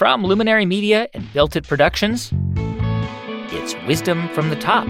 From Luminary Media and Built It Productions, it's Wisdom from the Top.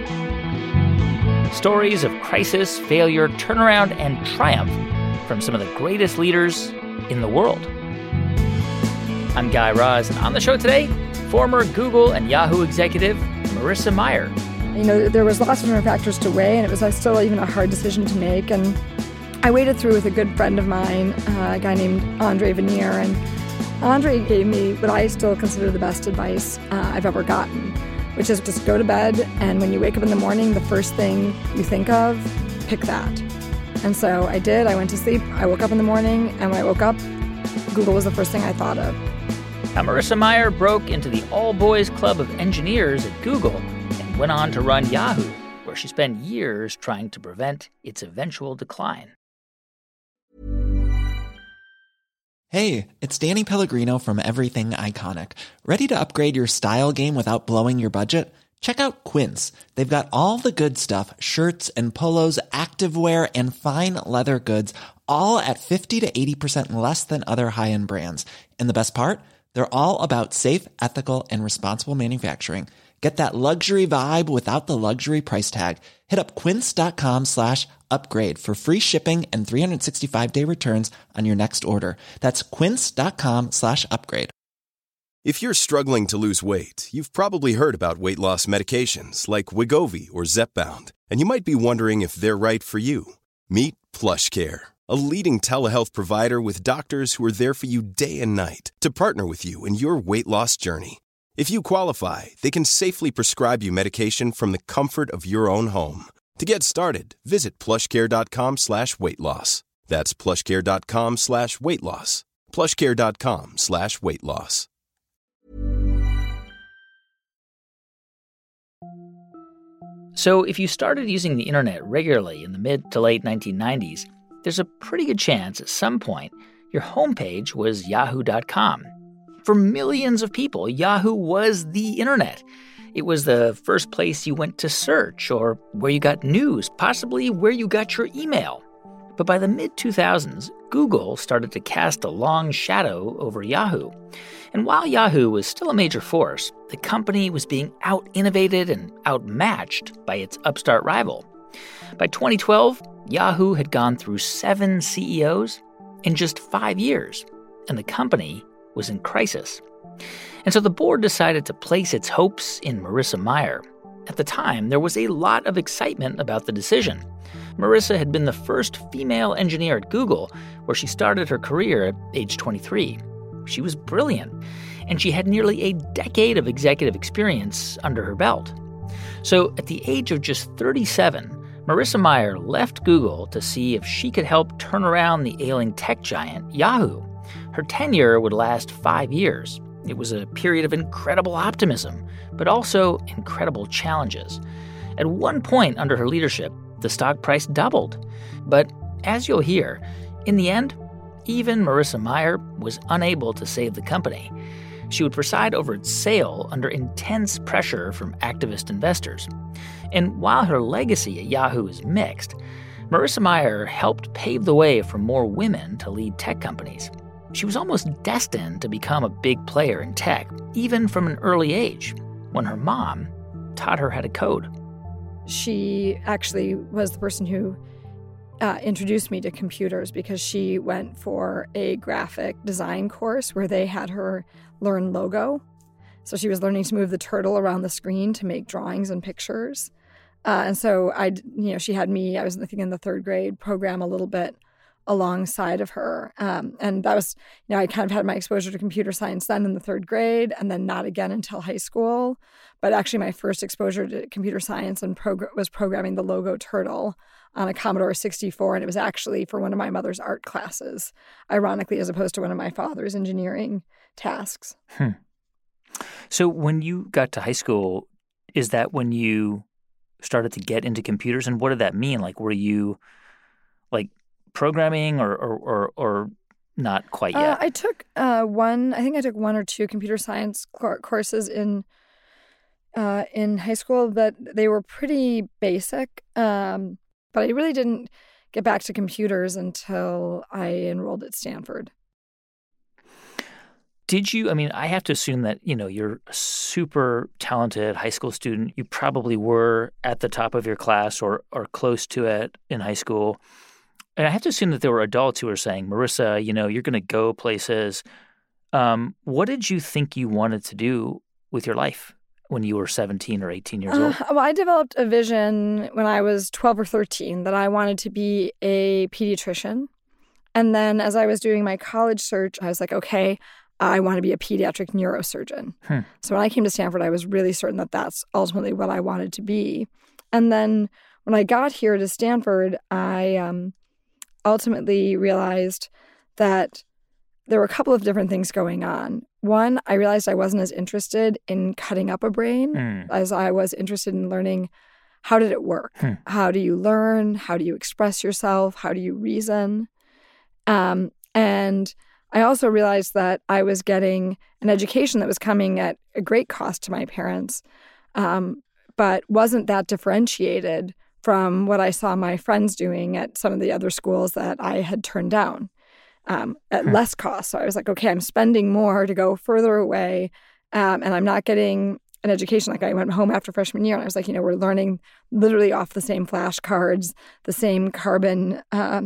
Stories of crisis, failure, turnaround, and triumph from some of the greatest leaders in the world. I'm Guy Raz, and on the show today, former Google and Yahoo executive Marissa Mayer. You know, there was lots of different factors to weigh, and it was still even a hard decision to make. And I waded through with a good friend of mine, a guy named Andre Veneer, and Andre gave me what I still consider the best advice I've ever gotten, which is just go to bed, and when you wake up in the morning, the first thing you think of, pick that. And so I did. I went to sleep. I woke up in the morning, and when I woke up, Google was the first thing I thought of. Now, Marissa Mayer broke into the all-boys club of engineers at Google and went on to run Yahoo, where she spent years trying to prevent its eventual decline. Hey, it's Danny Pellegrino from Everything Iconic. Ready to upgrade your style game without blowing your budget? Check out Quince. They've got all the good stuff, shirts and polos, activewear, and fine leather goods, all at 50 to 80% less than other high-end brands. And the best part? They're all about safe, ethical, and responsible manufacturing. Get that luxury vibe without the luxury price tag. Hit up quince.com/upgrade for free shipping and 365-day returns on your next order. That's quince.com/upgrade. If you're struggling to lose weight, you've probably heard about weight loss medications like Wegovy or Zepbound, and you might be wondering if they're right for you. Meet PlushCare, a leading telehealth provider with doctors who are there for you day and night to partner with you in your weight loss journey. If you qualify, they can safely prescribe you medication from the comfort of your own home. To get started, visit plushcare.com/weightloss. That's plushcare.com/weightloss. plushcare.com/weightloss. So if you started using the internet regularly in the mid to late 1990s, there's a pretty good chance at some point your homepage was yahoo.com. For millions of people, Yahoo was the internet. It was the first place you went to search or where you got news, possibly where you got your email. But by the mid-2000s, Google started to cast a long shadow over Yahoo. And while Yahoo was still a major force, the company was being out-innovated and outmatched by its upstart rival. By 2012, Yahoo had gone through 7 CEOs in just 5 years, and the company was in crisis. And so the board decided to place its hopes in Marissa Mayer. At the time, there was a lot of excitement about the decision. Marissa had been the first female engineer at Google, where she started her career at age 23. She was brilliant, and she had nearly a decade of executive experience under her belt. So at the age of just 37, Marissa Mayer left Google to see if she could help turn around the ailing tech giant Yahoo. Her tenure would last 5 years. It was a period of incredible optimism, but also incredible challenges. At one point under her leadership, the stock price doubled. But as you'll hear, in the end, even Marissa Mayer was unable to save the company. She would preside over its sale under intense pressure from activist investors. And while her legacy at Yahoo is mixed, Marissa Mayer helped pave the way for more women to lead tech companies. She was almost destined to become a big player in tech, even from an early age, when her mom taught her how to code. She actually was the person who introduced me to computers because she went for a graphic design course where they had her learn Logo. So she was learning to move the turtle around the screen to make drawings and pictures. And so she had me, I was I think in the 3rd grade, program a little bit alongside of her. And that was, I kind of had my exposure to computer science then in the 3rd grade and then not again until high school. But actually my first exposure to computer science and was programming the Logo turtle on a Commodore 64. And it was actually for one of my mother's art classes, ironically, as opposed to one of my father's engineering tasks. So when you got to high school, is that when you started to get into computers? And what did that mean? Like, were you programming or not quite yet? I took one or two computer science courses in high school, but they were pretty basic. But I really didn't get back to computers until I enrolled at Stanford. Did you, I have to assume that, you're a super talented high school student. You probably were at the top of your class or close to it in high school. And I have to assume that there were adults who were saying, Marissa, you're going to go places. What did you think you wanted to do with your life when you were 17 or 18 years old? Well, I developed a vision when I was 12 or 13 that I wanted to be a pediatrician. And then as I was doing my college search, I was like, okay, I want to be a pediatric neurosurgeon. So when I came to Stanford, I was really certain that that's ultimately what I wanted to be. And then when I got here to Stanford, I ultimately realized that there were a couple of different things going on. One, I realized I wasn't as interested in cutting up a brain as I was interested in learning how did it work? How do you learn? How do you express yourself? How do you reason? And I also realized that I was getting an education that was coming at a great cost to my parents, but wasn't that differentiated from what I saw my friends doing at some of the other schools that I had turned down at less cost. So I was like, okay, I'm spending more to go further away, and I'm not getting an education. Like I went home after freshman year, and I was like, we're learning literally off the same flashcards, the same carbon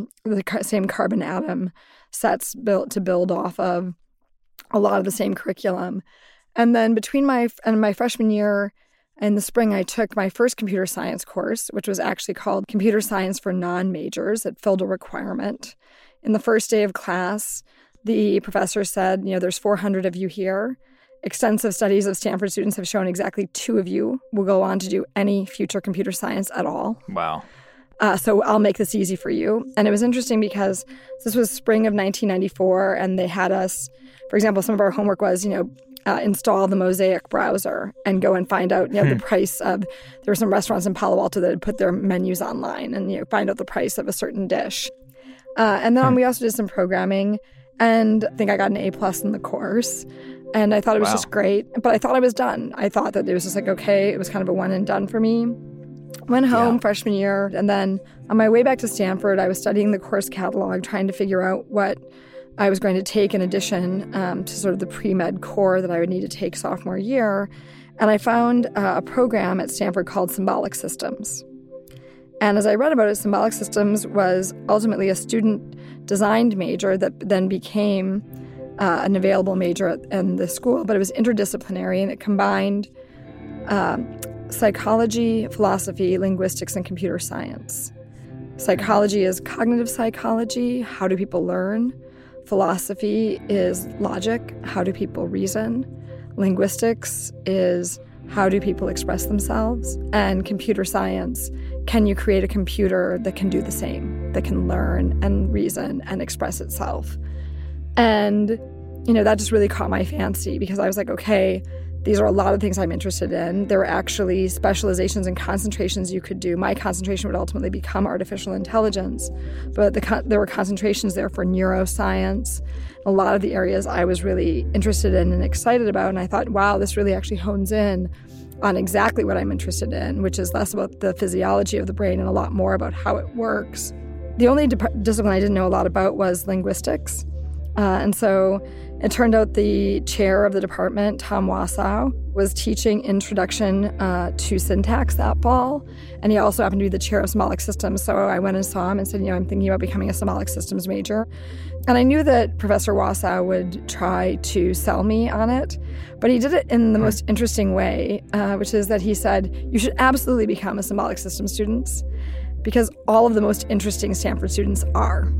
atom sets built to build off of, a lot of the same curriculum. And then between my freshman year and the spring, I took my first computer science course, which was actually called Computer Science for Non-Majors. It filled a requirement. In the first day of class, the professor said, there's 400 of you here. Extensive studies of Stanford students have shown exactly 2 of you will go on to do any future computer science at all. Wow. So I'll make this easy for you. And it was interesting because this was spring of 1994, and they had us, for example, some of our homework was, install the Mosaic browser and go and find out, the price of, there were some restaurants in Palo Alto that had put their menus online and, find out the price of a certain dish. And then we also did some programming, and I think I got an A+ in the course. And I thought it was just great, but I thought I was done. I thought that it was just like, okay, it was kind of a one and done for me. Went home freshman year, and then on my way back to Stanford, I was studying the course catalog, trying to figure out what I was going to take in addition to sort of the pre-med core that I would need to take sophomore year. And I found a program at Stanford called Symbolic Systems. And as I read about it, Symbolic Systems was ultimately a student-designed major that then became an available major in the school, but it was interdisciplinary, and it combined psychology, philosophy, linguistics, and computer science. Psychology is cognitive psychology. How do people learn? Philosophy is logic. How do people reason? Linguistics is how do people express themselves? And computer science, can you create a computer that can do the same, that can learn and reason and express itself? And, that just really caught my fancy because I was like, okay, these are a lot of things I'm interested in. There were actually specializations and concentrations you could do. My concentration would ultimately become artificial intelligence, but there were concentrations there for neuroscience, a lot of the areas I was really interested in and excited about. And I thought, wow, this really actually hones in on exactly what I'm interested in, which is less about the physiology of the brain and a lot more about how it works. The only discipline I didn't know a lot about was linguistics. And so it turned out the chair of the department, Tom Wasow, was teaching introduction to syntax that fall. And he also happened to be the chair of symbolic systems. So I went and saw him and said, I'm thinking about becoming a symbolic systems major. And I knew that Professor Wasow would try to sell me on it. But he did it in the most interesting way, which is that he said, you should absolutely become a symbolic systems student because all of the most interesting Stanford students are.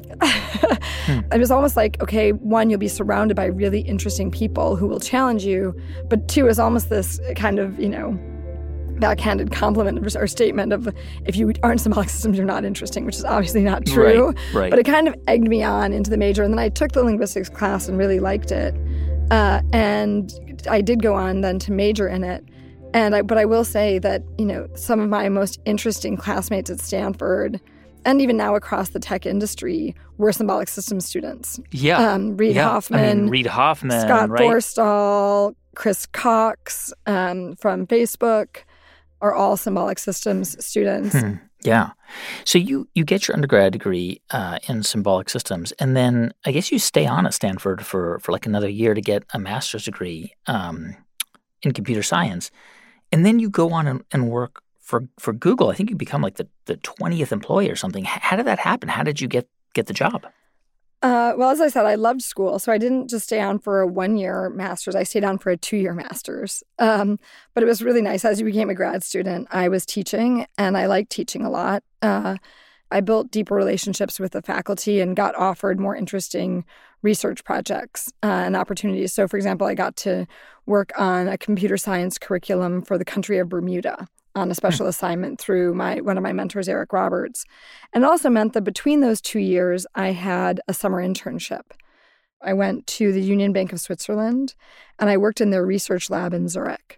It was almost like, okay, one, you'll be surrounded by really interesting people who will challenge you, but two, is almost this kind of, backhanded compliment or statement of if you aren't symbolic systems, you're not interesting, which is obviously not true. Right. But it kind of egged me on into the major, and then I took the linguistics class and really liked it, and I did go on then to major in it. But I will say that, some of my most interesting classmates at Stanford and even now across the tech industry, were symbolic systems students. Yeah. Reid Hoffman. Reid Hoffman. Scott right? Forstall, Chris Cox from Facebook are all symbolic systems students. Yeah. So you get your undergrad degree in symbolic systems, and then I guess you stay on at Stanford for like another year to get a master's degree in computer science. And then you go on and work for Google. I think you become like the 20th employee or something. How did that happen? How did you get the job? Well, as I said, I loved school. So I didn't just stay on for a 1-year master's. I stayed on for a 2-year master's. But it was really nice. As you became a grad student, I was teaching, and I liked teaching a lot. I built deeper relationships with the faculty and got offered more interesting research projects and opportunities. So, for example, I got to work on a computer science curriculum for the country of Bermuda on a special assignment through one of my mentors, Eric Roberts. And it also meant that between those 2 years, I had a summer internship. I went to the Union Bank of Switzerland, and I worked in their research lab in Zurich.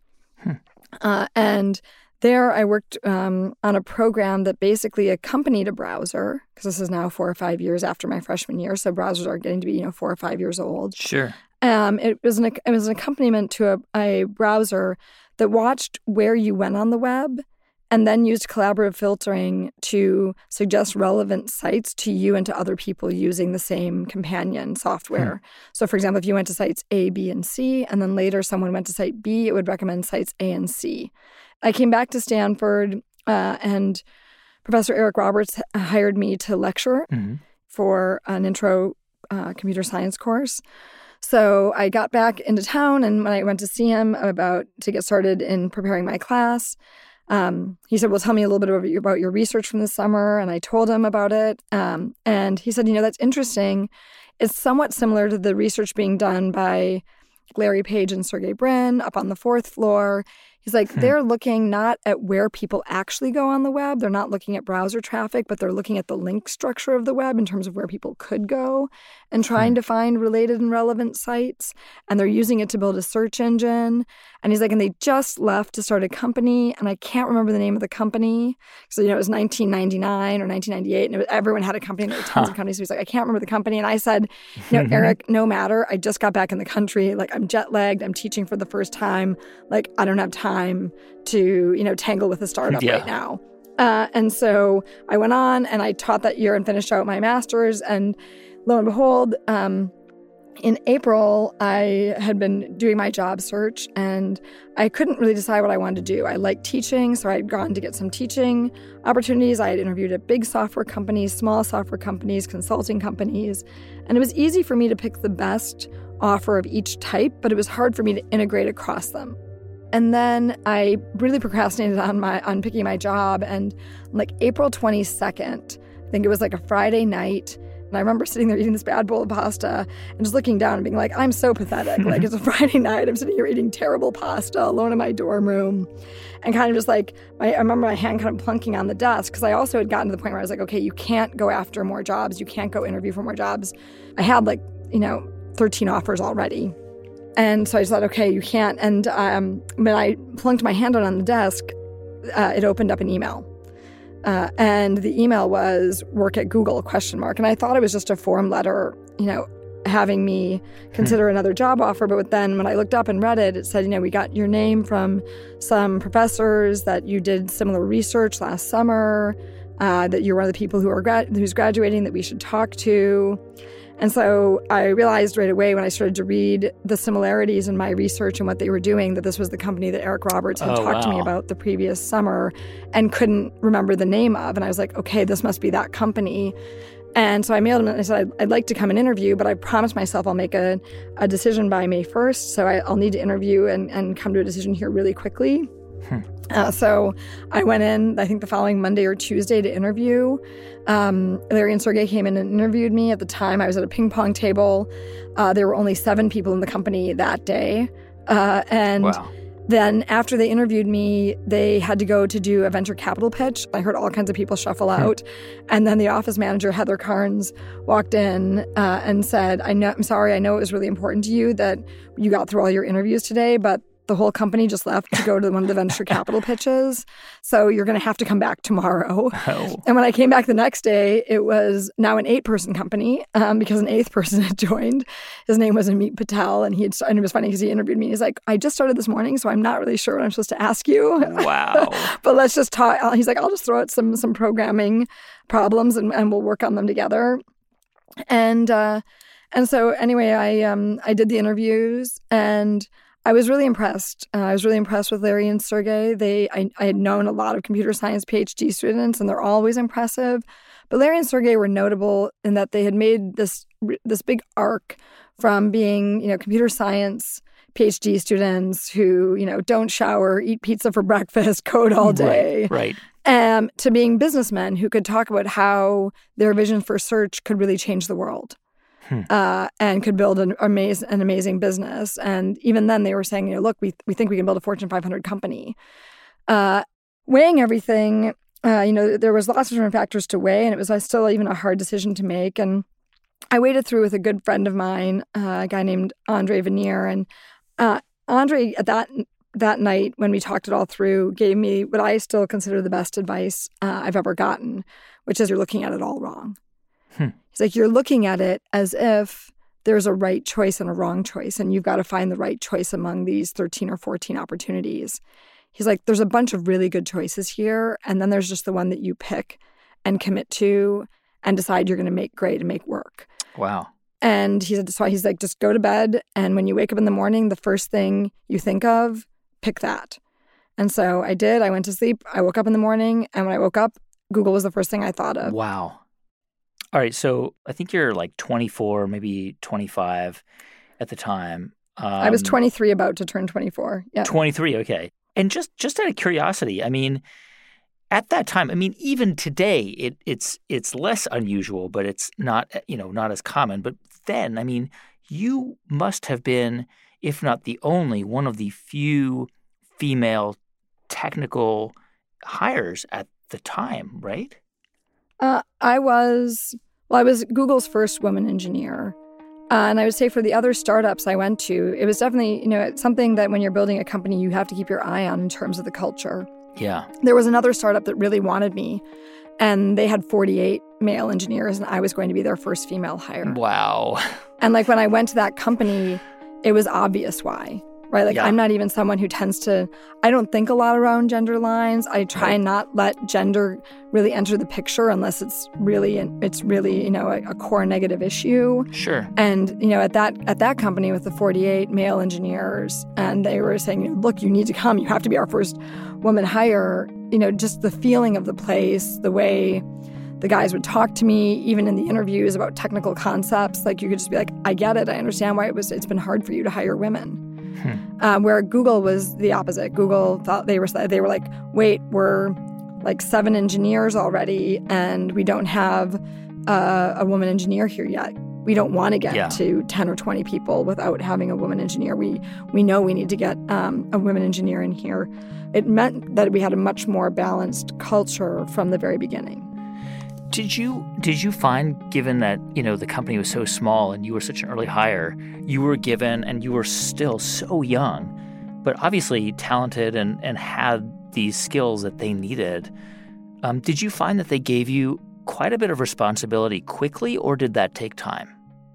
And there I worked on a program that basically accompanied a browser, because this is now 4 or 5 years after my freshman year, so browsers are getting to be 4 or 5 years old. Sure. It was an accompaniment to a browser that watched where you went on the web and then used collaborative filtering to suggest relevant sites to you and to other people using the same companion software. So, for example, if you went to sites A, B, and C, and then later someone went to site B, it would recommend sites A and C. I came back to Stanford, and Professor Eric Roberts hired me to lecture for an intro computer science course. So I got back into town, and when I went to see him to get started in preparing my class, he said, well, tell me a little bit about your research from the summer. And I told him about it. And he said, that's interesting. It's somewhat similar to the research being done by Larry Page and Sergey Brin up on the 4th floor. He's like, they're looking not at where people actually go on the web. They're not looking at browser traffic, but they're looking at the link structure of the web in terms of where people could go and trying to find related and relevant sites. And they're using it to build a search engine. And he's like, and they just left to start a company. And I can't remember the name of the company. So, it was 1999 or 1998. And everyone had a company. And there were tons of companies. So he's like, I can't remember the company. And I said, Eric, no matter. I just got back in the country. Like, I'm jet lagged. I'm teaching for the first time. Like, I don't have time to, tangle with a startup right now. And so I went on and I taught that year and finished out my master's. And lo and behold, in April, I had been doing my job search and I couldn't really decide what I wanted to do. I liked teaching, so I had gone to get some teaching opportunities. I had interviewed at big software companies, small software companies, consulting companies. And it was easy for me to pick the best offer of each type, but it was hard for me to integrate across them. And then I really procrastinated on picking my job. And like April 22nd, I think it was like a Friday night. And I remember sitting there eating this bad bowl of pasta and just looking down and being like, I'm so pathetic. Like, it's a Friday night. I'm sitting here eating terrible pasta alone in my dorm room. And kind of just like, I remember my hand kind of plunking on the desk because I also had gotten to the point where I was like, okay, you can't go after more jobs. You can't go interview for more jobs. I had 13 offers already. And so I just thought, okay, you can't. And when I plunked my hand on the desk, it opened up an email. And the email was work at Google, ? And I thought it was just a form letter, having me consider another job offer. But then when I looked up and read it, it said, we got your name from some professors that you did similar research last summer, that you're one of the people who's graduating that we should talk to. And so I realized right away when I started to read the similarities in my research and what they were doing that this was the company that Eric Roberts had talked to me about the previous summer and couldn't remember the name of. And I was like, okay, this must be that company. And so I mailed him and I said, I'd like to come and interview, but I promised myself I'll make a decision by May 1st. So I'll need to interview and come to a decision here really quickly. So I went in, I think the following Monday or Tuesday to interview. Larry and Sergey came in and interviewed me. At the time, I was at a ping pong table. There were only 7 people in the company that day. Then after they interviewed me, they had to go to do a venture capital pitch. I heard all kinds of people shuffle out. And then the office manager, Heather Carnes, walked in and said, I'm sorry, I know it was really important to you that you got through all your interviews today, but the whole company just left to go to one of the venture capital pitches. So you're going to have to come back tomorrow. Oh. And when I came back the next day, it was now an 8-person company because an 8th person had joined. His name was Amit Patel. And it was funny because he interviewed me. He's like, I just started this morning, so I'm not really sure what I'm supposed to ask you. Wow. But let's just talk. He's like, I'll just throw out some programming problems and we'll work on them together. And so anyway, I did the interviews and I was really impressed. I was really impressed with Larry and Sergey. I had known a lot of computer science PhD students, and they're always impressive. But Larry and Sergey were notable in that they had made this big arc from being, computer science PhD students who, don't shower, eat pizza for breakfast, code all day. Right. To being businessmen who could talk about how their vision for search could really change the world. And could build an amazing business. And even then they were saying, look, we think we can build a Fortune 500 company. Weighing everything, there was lots of different factors to weigh, and it was still even a hard decision to make. And I waited through with a good friend of mine, a guy named Andre Veneer. And Andre, at that night, when we talked it all through, gave me what I still consider the best advice I've ever gotten, which is you're looking at it all wrong. He's like, you're looking at it as if there's a right choice and a wrong choice, and you've got to find the right choice among these 13 or 14 opportunities. He's like, there's a bunch of really good choices here, and then there's just the one that you pick and commit to and decide you're going to make great and make work. Wow. And he's like, just go to bed, and when you wake up in the morning, the first thing you think of, pick that. And so I did. I went to sleep. I woke up in the morning, and when I woke up, Google was the first thing I thought of. Wow. All right, so I think you're like 24, maybe 25 at the time. I was 23, about to turn 24. Yeah, 23. Okay, and just out of curiosity, I mean, at that time, I mean, even today, it's less unusual, but it's not not as common. But then, I mean, you must have been, if not the only, one of the few female technical hires at the time, right? I was Google's first woman engineer. And I would say for the other startups I went to, it was definitely, it's something that when you're building a company, you have to keep your eye on in terms of the culture. Yeah. There was another startup that really wanted me, and they had 48 male engineers, and I was going to be their first female hire. Wow. And like when I went to that company, it was obvious why. Right? Like, I'm not even someone who I don't think a lot around gender lines. I try and not let gender really enter the picture unless it's really, a core negative issue. Sure. And, at that company with the 48 male engineers, and they were saying, look, you need to come. You have to be our first woman hire. Just the feeling of the place, the way the guys would talk to me, even in the interviews about technical concepts. Like, you could just be like, I get it. I understand why it's been hard for you to hire women. Where Google was the opposite. Google thought they were like, wait, we're like 7 engineers already, and we don't have a woman engineer here yet. We don't want to get to 10 or 20 people without having a woman engineer. We know we need to get a women engineer in here. It meant that we had a much more balanced culture from the very beginning. Did you find, given that, the company was so small and you were such an early hire, you were given, and you were still so young, but obviously talented and had these skills that they needed, did you find that they gave you quite a bit of responsibility quickly, or did that take time?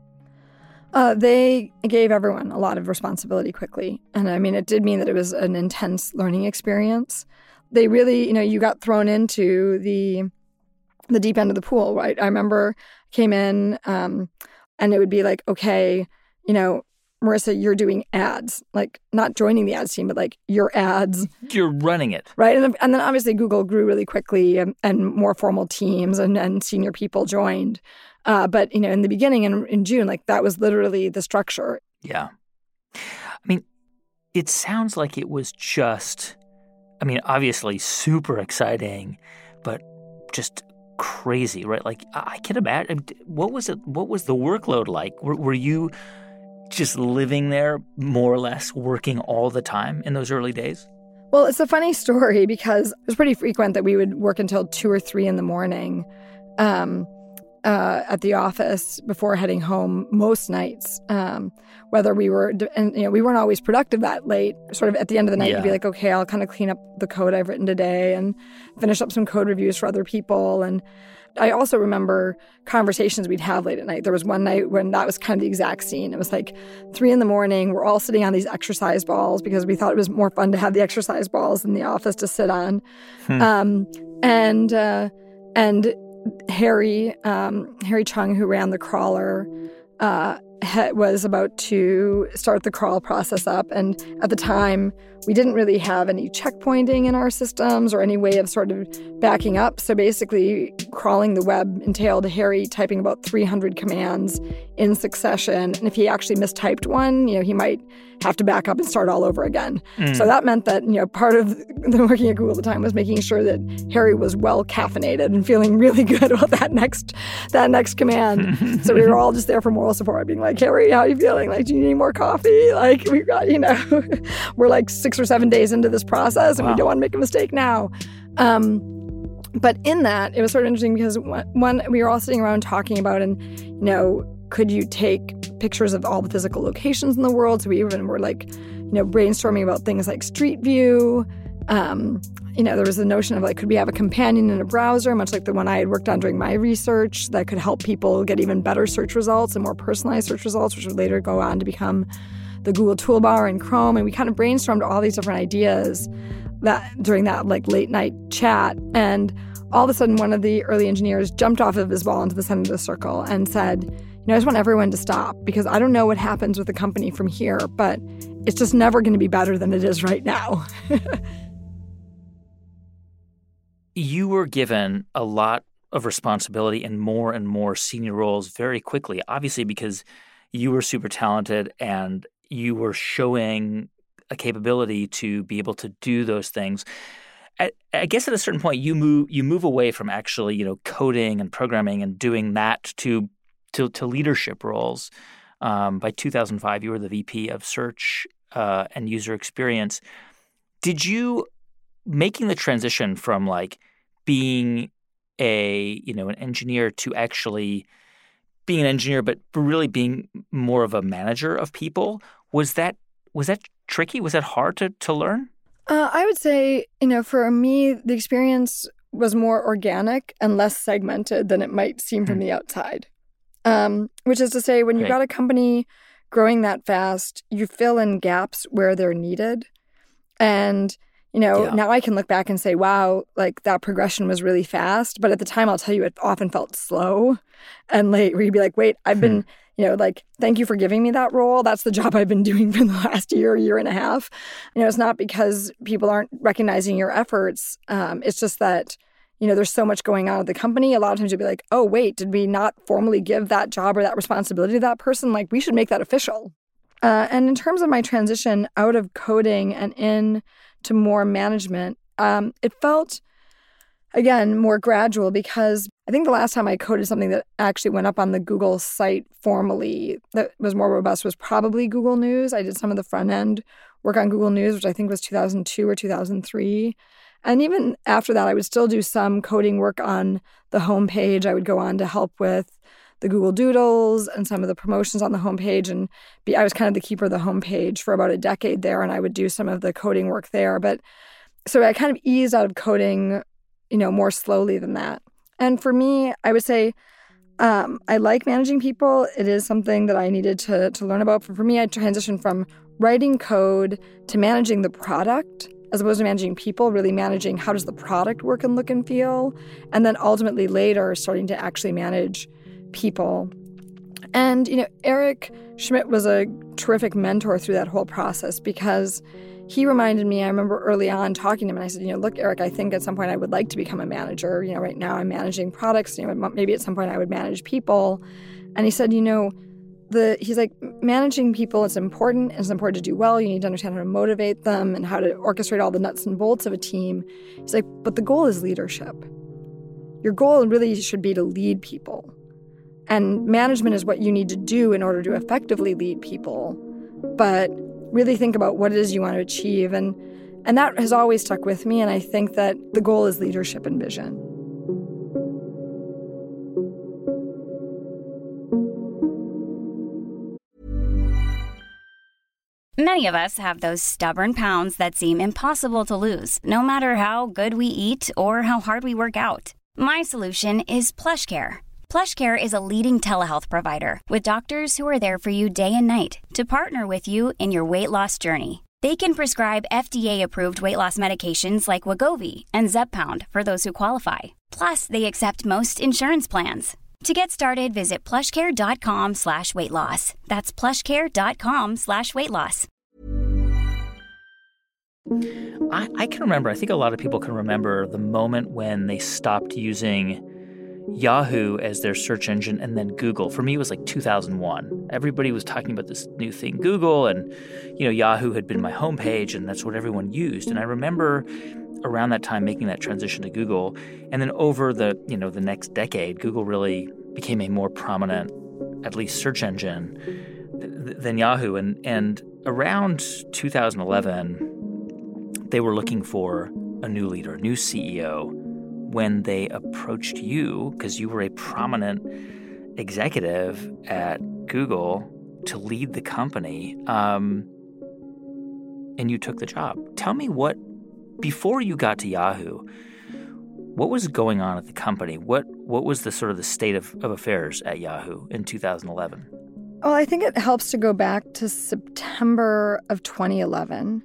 They gave everyone a lot of responsibility quickly. And I mean, it did mean that it was an intense learning experience. They really, you got thrown into the deep end of the pool, right? I remember came in and it would be like, okay, Marissa, you're doing ads, like not joining the ads team, but like your ads. You're running it. Right. And then obviously Google grew really quickly and more formal teams and senior people joined. But, in the beginning in June, like that was literally the structure. Yeah. I mean, it sounds like it was just, obviously super exciting, but just crazy, right? Like I can imagine. What was the workload like? Were you just living there more or less, working all the time in those early days? Well, it's a funny story because it was pretty frequent that we would work until 2 or 3 in the morning. at the office before heading home most nights. Whether we were, and we weren't always productive that late. Sort of at the end of the night, you'd be like, okay, I'll kind of clean up the code I've written today and finish up some code reviews for other people. And I also remember conversations we'd have late at night. There was one night when that was kind of the exact scene. It was like 3 a.m. We're all sitting on these exercise balls because we thought it was more fun to have the exercise balls in the office to sit on. And Harry Chung, who ran the crawler, was about to start the crawl process up. And at the time, we didn't really have any checkpointing in our systems or any way of sort of backing up. So basically, crawling the web entailed Harry typing about 300 commands in succession. And if he actually mistyped one, he might have to back up and start all over again. So that meant that, part of the working at Google at the time was making sure that Harry was well caffeinated and feeling really good about that next command. So we were all just there for moral support, being like, Harry, how are you feeling? Like, do you need any more coffee? Like, we've got, we're like 6 or 7 days into this process and we don't want to make a mistake now. But in that, it was sort of interesting because one, we were all sitting around talking about, and, could you take pictures of all the physical locations in the world? So we even were like, brainstorming about things like Street View. There was the notion of like, could we have a companion in a browser, much like the one I had worked on during my research, that could help people get even better search results and more personalized search results, which would later go on to become the Google Toolbar and Chrome. And we kind of brainstormed all these different ideas that during that like late night chat. And all of a sudden, one of the early engineers jumped off of his ball into the center of the circle and said, I just want everyone to stop because I don't know what happens with the company from here, but it's just never going to be better than it is right now. You were given a lot of responsibility and more senior roles very quickly, obviously because you were super talented and you were showing a capability to be able to do those things. I guess at a certain point you move away from actually, coding and programming and doing that to leadership roles. By 2005, you were the VP of Search and User Experience. Did you, making the transition from like being an engineer to actually being an engineer, but really being more of a manager of people, was that tricky? Was that hard to learn? I would say, for me, the experience was more organic and less segmented than it might seem from the outside. Which is to say, when you've got a company growing that fast, you fill in gaps where they're needed. And, now I can look back and say, wow, like that progression was really fast. But at the time, I'll tell you, it often felt slow and late, where you'd be like, wait, I've been, thank you for giving me that role. That's the job I've been doing for the last year and a half. It's not because people aren't recognizing your efforts. It's just that, there's so much going on at the company. A lot of times you'll be like, oh, wait, did we not formally give that job or that responsibility to that person? Like, we should make that official. And in terms of my transition out of coding and in to more management, it felt, again, more gradual because I think the last time I coded something that actually went up on the Google site formally that was more robust was probably Google News. I did some of the front end work on Google News, which I think was 2002 or 2003. And even after that, I would still do some coding work on the homepage. I would go on to help with the Google Doodles and some of the promotions on the homepage. And I was kind of the keeper of the homepage for about a decade there, and I would do some of the coding work there. But so I kind of eased out of coding, more slowly than that. And for me, I would say I like managing people. It is something that I needed to learn about. For me, I transitioned from writing code to managing the product, as opposed to managing people, really managing how does the product work and look and feel, and then ultimately later starting to actually manage people. And, Eric Schmidt was a terrific mentor through that whole process because he reminded me, I remember early on talking to him and I said, look, Eric, I think at some point I would like to become a manager. Right now I'm managing products, maybe at some point I would manage people. And he said, he's like, managing people is important. It's important to do well. You need to understand how to motivate them and how to orchestrate all the nuts and bolts of a team. He's like, but the goal is leadership. Your goal really should be to lead people. And management is what you need to do in order to effectively lead people. But really think about what it is you want to achieve. And that has always stuck with me. And I think that the goal is leadership and vision. Many of us have those stubborn pounds that seem impossible to lose, no matter how good we eat or how hard we work out. My solution is PlushCare. PlushCare is a leading telehealth provider with doctors who are there for you day and night to partner with you in your weight loss journey. They can prescribe FDA-approved weight loss medications like Wegovy and Zepbound for those who qualify. Plus, they accept most insurance plans. To get started, visit plushcare.com/weightloss. That's plushcare.com/weightloss. I can remember, I think a lot of people can remember the moment when they stopped using Yahoo as their search engine and then Google. For me, it was like 2001. Everybody was talking about this new thing, Google, and, Yahoo had been my homepage, and that's what everyone used. And I remember around that time making that transition to Google. And then over the next decade, Google really became a more prominent, at least search engine than Yahoo. And around 2011, they were looking for a new leader, a new CEO, when they approached you, because you were a prominent executive at Google, to lead the company, and you took the job. Tell me before you got to Yahoo, what was going on at the company? What was the sort of the state of affairs at Yahoo in 2011? Well, I think it helps to go back to September of 2011.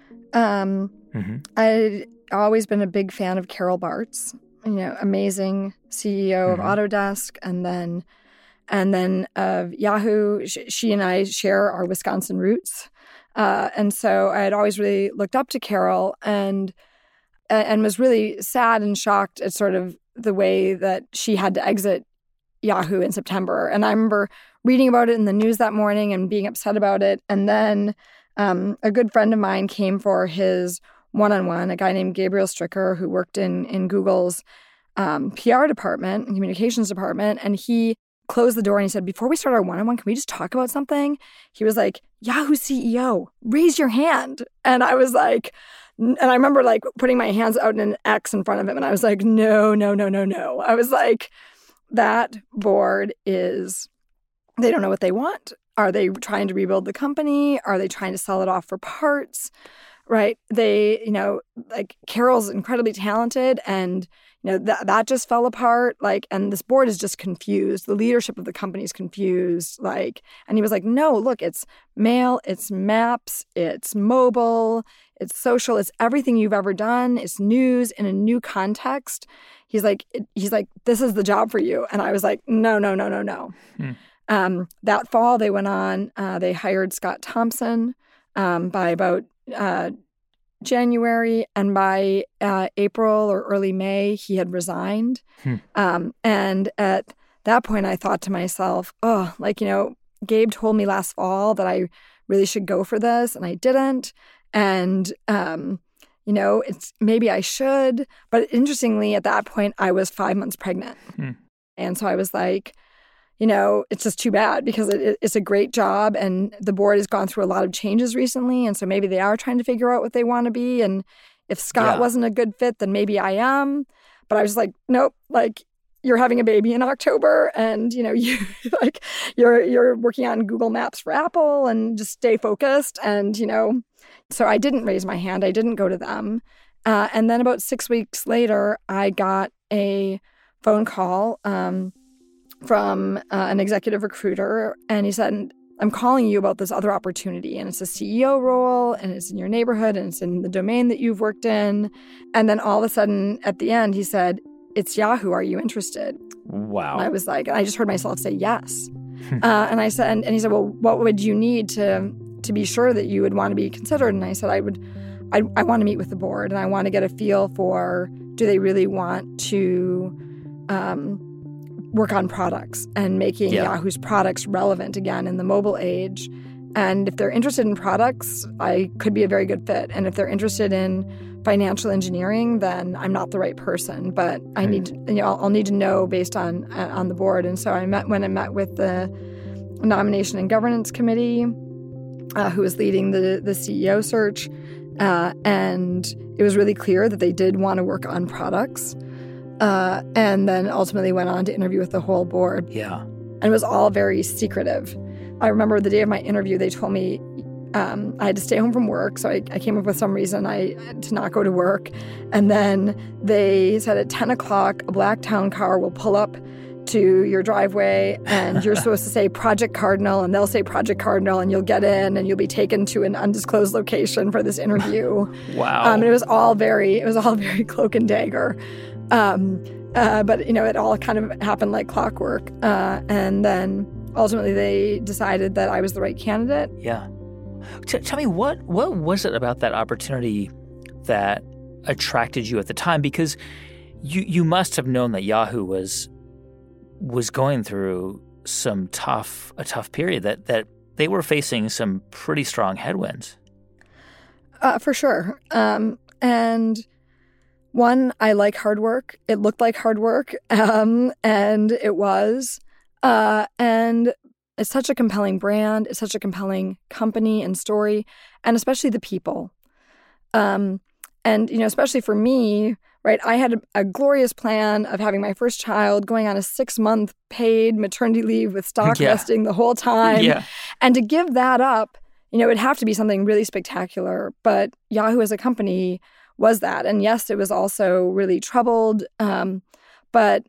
I'd always been a big fan of Carol Bartz, amazing CEO of Autodesk, and then of Yahoo. She and I share our Wisconsin roots, and so I had always really looked up to Carol, and was really sad and shocked at sort of the way that she had to exit Yahoo in September. And I remember reading about it in the news that morning and being upset about it. And then a good friend of mine came for his one-on-one, a guy named Gabriel Stricker, who worked in Google's PR department and communications department. And he closed the door and he said, before we start our one-on-one, can we just talk about something? He was like, Yahoo CEO, raise your hand. And I was like, and I remember like putting my hands out in an X in front of him. And I was like, no. I was like, that board they don't know what they want. Are they trying to rebuild the company? Are they trying to sell it off for parts? Right? They, like Carol's incredibly talented, and that just fell apart. Like, and this board is just confused. The leadership of the company is confused. Like, and he was like, no, look, it's mail, it's maps, it's mobile, it's social, it's everything you've ever done. It's news in a new context. He's like, this is the job for you. And I was like, no. That fall, they went on. They hired Scott Thompson by about January, and by April or early May, he had resigned. And at that point, I thought to myself, Gabe told me last fall that I really should go for this, and I didn't. And, it's maybe I should. But interestingly, at that point, I was 5 months pregnant. And so I was like, it's just too bad, because it's a great job, and the board has gone through a lot of changes recently. And so maybe they are trying to figure out what they want to be. And if Scott wasn't a good fit, then maybe I am. But I was like, nope, like, you're having a baby in October, and, you're working on Google Maps for Apple, and just stay focused. And, so I didn't raise my hand. I didn't go to them. And then about 6 weeks later, I got a phone call from an executive recruiter, and he said, I'm calling you about this other opportunity, and it's a CEO role, and it's in your neighborhood, and it's in the domain that you've worked in. And then all of a sudden at the end, he said, it's Yahoo, are you interested? Wow. And I was like, I just heard myself say yes. And I said, and he said, well, what would you need to be sure that you would want to be considered? And I said, I want to meet with the board, and I want to get a feel for, do they really want to work on products and making Yahoo's products relevant again in the mobile age. And if they're interested in products, I could be a very good fit. And if they're interested in financial engineering, then I'm not the right person. But I need, I'll need to know based on the board. And so I met with the nomination and governance committee, who was leading the CEO search, and it was really clear that they did want to work on products. And then ultimately went on to interview with the whole board. Yeah. And it was all very secretive. I remember the day of my interview, they told me, I had to stay home from work. So I came up with some reason to not go to work. And then they said at 10 o'clock, a black town car will pull up to your driveway and you're supposed to say Project Cardinal, and they'll say Project Cardinal, and you'll get in and you'll be taken to an undisclosed location for this interview. Wow. It was all very cloak and dagger. But, it all kind of happened like clockwork. And then ultimately they decided that I was the right candidate. Yeah. Tell me, what was it about that opportunity that attracted you at the time? Because you must have known that Yahoo was going through a tough period, that they were facing some pretty strong headwinds. For sure. And one, I like hard work. It looked like hard work, and it was. And it's such a compelling brand. It's such a compelling company and story, and especially the people. And, especially for me, right, I had a glorious plan of having my first child, going on a 6-month paid maternity leave with stock vesting the whole time. Yeah. And to give that up, it'd have to be something really spectacular. But Yahoo as a company was that. And yes, it was also really troubled. But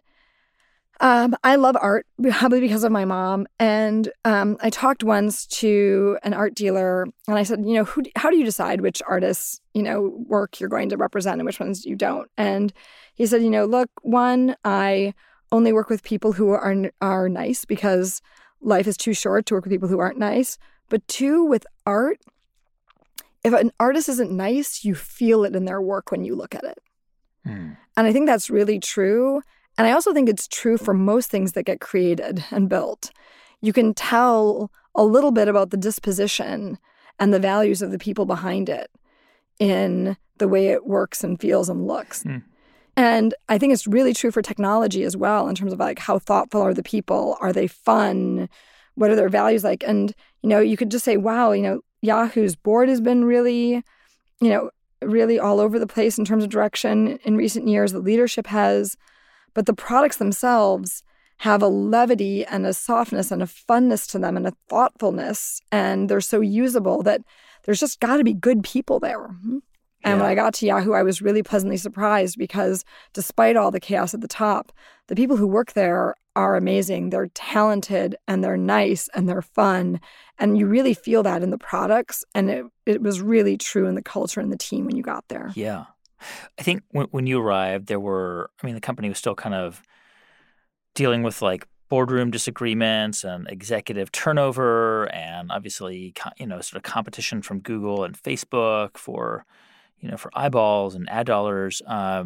I love art, probably because of my mom. And I talked once to an art dealer, and I said, how do you decide which artists, work you're going to represent and which ones you don't? And he said, look, one, I only work with people who are nice, because life is too short to work with people who aren't nice. But two, with art, if an artist isn't nice, you feel it in their work when you look at it. And I think that's really true. And I also think it's true for most things that get created and built. You can tell a little bit about the disposition and the values of the people behind it in the way it works and feels and looks. And I think it's really true for technology as well, in terms of like, how thoughtful are the people? Are they fun? What are their values like? And, you could just say, wow, Yahoo's board has been really, really all over the place in terms of direction in recent years. The leadership has. But the products themselves have a levity and a softness and a funness to them and a thoughtfulness, and they're so usable that there's just got to be good people there. And when I got to Yahoo, I was really pleasantly surprised, because despite all the chaos at the top, the people who work there are amazing. They're talented, and they're nice, and they're fun. And you really feel that in the products, and it was really true in the culture and the team when you got there. Yeah. I think when you arrived, the company was still kind of dealing with like boardroom disagreements and executive turnover, and obviously, sort of competition from Google and Facebook for eyeballs and ad dollars.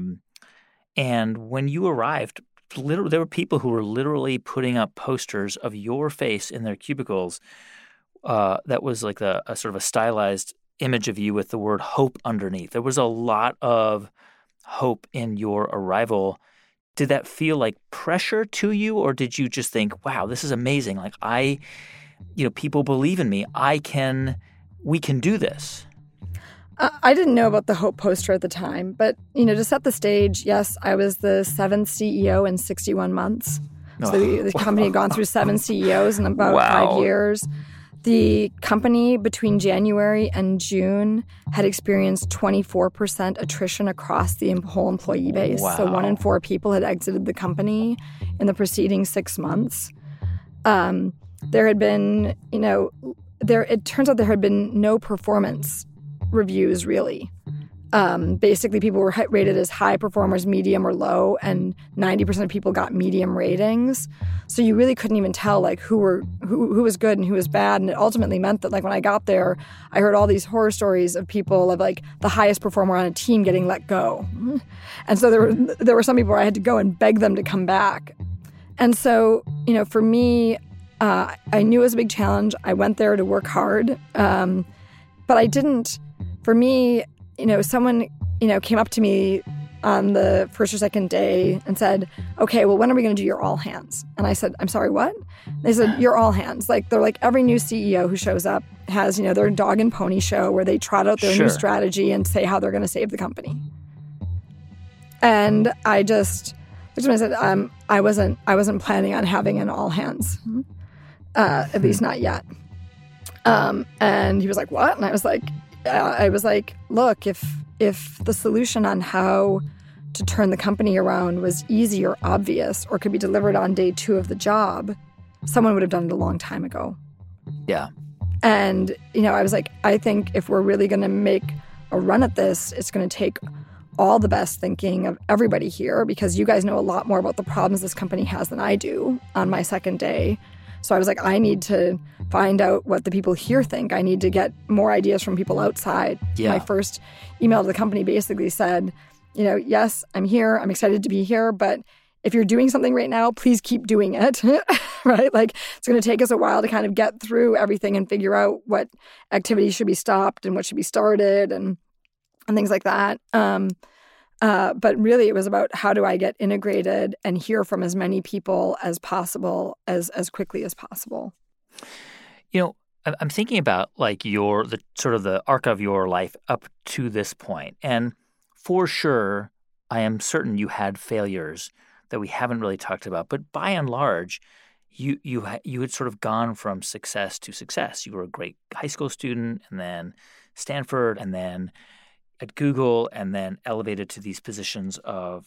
And when you arrived, there were people who were literally putting up posters of your face in their cubicles. That was like a sort of a stylized image of you with the word hope underneath. There was a lot of hope in your arrival. Did that feel like pressure to you, or did you just think, wow, this is amazing? Like people believe in me. We can do this. I didn't know about the hope poster at the time, but, to set the stage, yes, I was the 7th CEO in 61 months. So the company had gone through 7 CEOs in about 5 years. The company between January and June had experienced 24% attrition across the whole employee base. Wow. So 1 in 4 people had exited the company in the preceding 6 months. There had been, it turns out there had been no performance reviews, really. Basically, people were rated as high performers, medium, or low, and 90% of people got medium ratings. So you really couldn't even tell like who was good and who was bad. And it ultimately meant that like when I got there, I heard all these horror stories of people of like the highest performer on a team getting let go. And so there were some people where I had to go and beg them to come back. And so, for me, I knew it was a big challenge. I went there to work hard. But I didn't, for me, someone, came up to me on the first or second day and said, okay, well, when are we going to do your all hands? And I said, I'm sorry, what? They said, your all hands. Like, they're like every new CEO who shows up has, their dog and pony show where they trot out their new strategy and say how they're going to save the company. And I just, which I said, I wasn't planning on having an all hands, at least not yet. And he was like, what? And I was like, look, if the solution on how to turn the company around was easy or obvious or could be delivered on day 2 of the job, someone would have done it a long time ago. Yeah. And, I was like, I think if we're really going to make a run at this, it's going to take all the best thinking of everybody here, because you guys know a lot more about the problems this company has than I do on my second day. So I was like, I need to find out what the people here think. I need to get more ideas from people outside. Yeah. My first email to the company basically said, yes, I'm here. I'm excited to be here. But if you're doing something right now, please keep doing it, right? Like, it's going to take us a while to kind of get through everything and figure out what activities should be stopped and what should be started and things like that. But really, it was about how do I get integrated and hear from as many people as possible as quickly as possible. I'm thinking about like the sort of the arc of your life up to this point, and for sure, I am certain you had failures that we haven't really talked about. But by and large, you had sort of gone from success to success. You were a great high school student, and then Stanford, and then at Google, and then elevated to these positions of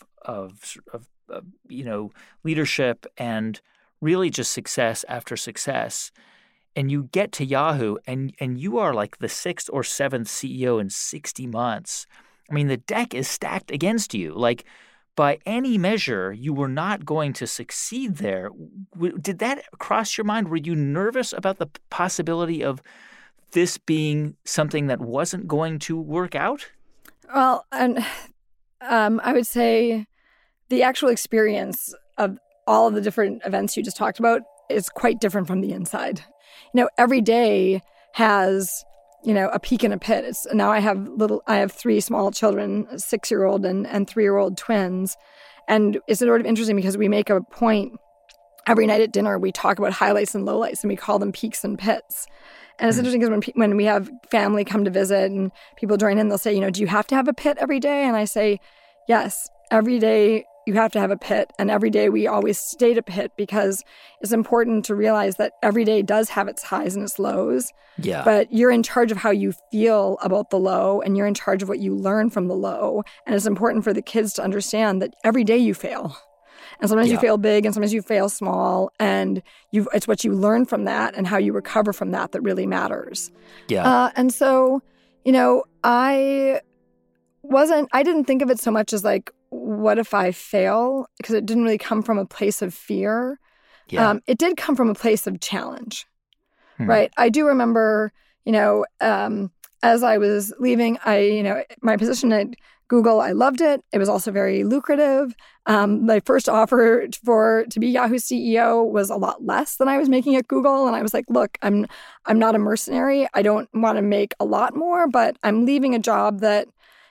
leadership and really just success after success. And you get to Yahoo, and you are like the 6th or 7th CEO in 60 months. I mean, the deck is stacked against you. Like, by any measure, you were not going to succeed there. Did that cross your mind? Were you nervous about the possibility of this being something that wasn't going to work out? Well, and I would say the actual experience of all of the different events you just talked about is quite different from the inside. Every day has, a peak and a pit. Now I have 3 small children, a 6-year-old and 3-year-old twins. And it's sort of interesting because we make a point every night at dinner, we talk about highlights and lowlights, and we call them peaks and pits. And it's interesting because when we have family come to visit and people join in, they'll say, do you have to have a pit every day? And I say, yes, every day you have to have a pit. And every day we always state a pit, because it's important to realize that every day does have its highs and its lows. Yeah. But you're in charge of how you feel about the low, and you're in charge of what you learn from the low. And it's important for the kids to understand that every day you fail. And sometimes you fail big and sometimes you fail small. And it's what you learn from that and how you recover from that really matters. Yeah. And so, I didn't think of it so much as like, what if I fail? Because it didn't really come from a place of fear. Yeah. It did come from a place of challenge, right? I do remember, as I was leaving, my position at Google, I loved it. It was also very lucrative. My first offer to be Yahoo CEO was a lot less than I was making at Google. And I was like, look, I'm not a mercenary. I don't want to make a lot more, but I'm leaving a job that,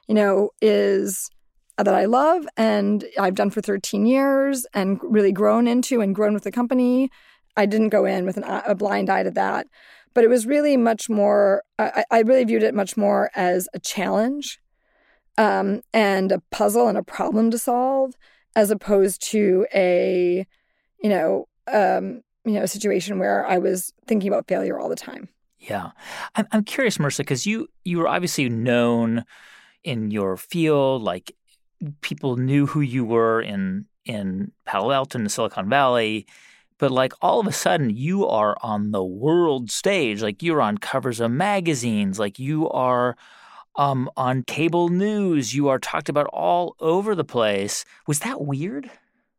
that I love and I've done for 13 years and really grown into and grown with the company. I didn't go in with a blind eye to that. But it was really much more, I really viewed it much more as a challenge and a puzzle and a problem to solve, as opposed to a situation where I was thinking about failure all the time. Yeah. I'm curious, Marissa, because you were obviously known in your field, like people knew who you were in Palo Alto and Silicon Valley. But like all of a sudden you are on the world stage, like you're on covers of magazines, like you are on cable news, you are talked about all over the place. Was that weird?